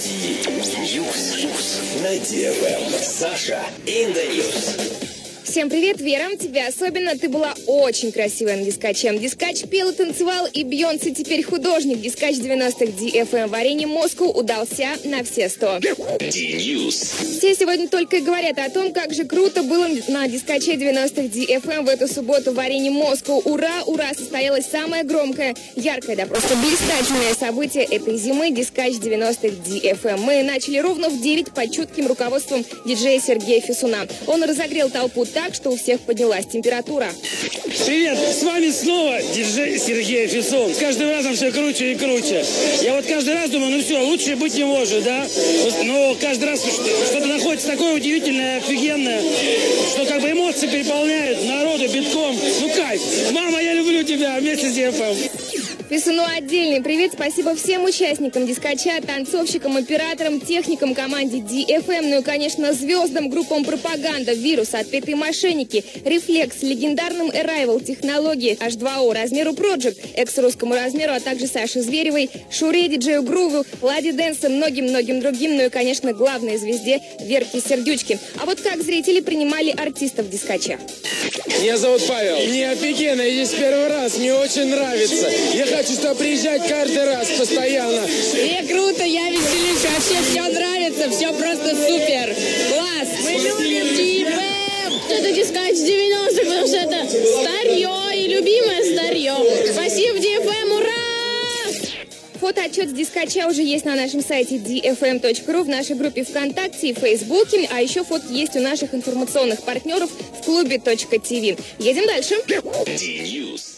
News на DFM. Саша in the news. Всем привет, Вера, тебе особенно. Ты была очень красивая на дискаче. Дискач пел и танцевал, и Бейонсе теперь художник. Дискач 90-х DFM в арене Москву удался на все 100. Все сегодня только и говорят о том, как же круто было на дискаче 90-х DFM в эту субботу в арене Москву. Ура, ура! Состоялось самое громкое, яркое, да просто блистательное событие этой зимы — дискач 90-х DFM. Мы начали ровно в 9 под чутким руководством диджея Сергея Фисуна. Он разогрел толпу так, что у всех поднялась температура. Привет, с вами снова диджей Сергей Фисун. С каждым разом все круче и круче. Я вот каждый раз думаю, ну все, лучше быть не может, да? Но каждый раз что-то находится такое удивительное, офигенное, что как бы эмоции переполняют народу битком. Ну кайф. Мама, я люблю тебя вместе с DFM. Фисуну отдельный привет, спасибо всем участникам дискача, танцовщикам, операторам, техникам, команде DFM, ну и, конечно, звездам, группам «Пропаганда», «Вирус», «Отпетые мошенники», «Рефлекс», легендарным «Arrival», «Технологии», H2O, «Размеру Project», «Экс-русскому размеру», а также Саше Зверевой, Шуре, диджею Груву, Ладе Дэнса, многим-многим другим, ну и, конечно, главной звезде Верке Сердючки. А вот как зрители принимали артистов дискача? Меня зовут Павел. Мне офигенно, я здесь первый раз, мне очень нравится. Я хочу сюда приезжать каждый раз, постоянно. Мне круто, я веселюсь, вообще все нравится, все просто супер. Класс! Мы любим DFM! Это дискач 90-х, потому что это старье и любимое старье. Спасибо, DFM, ура! Фотоотчет с дискача уже есть на нашем сайте dfm.ru, в нашей группе ВКонтакте и Фейсбуке, а еще фотки есть у наших информационных партнеров в клубе.тв. Едем дальше.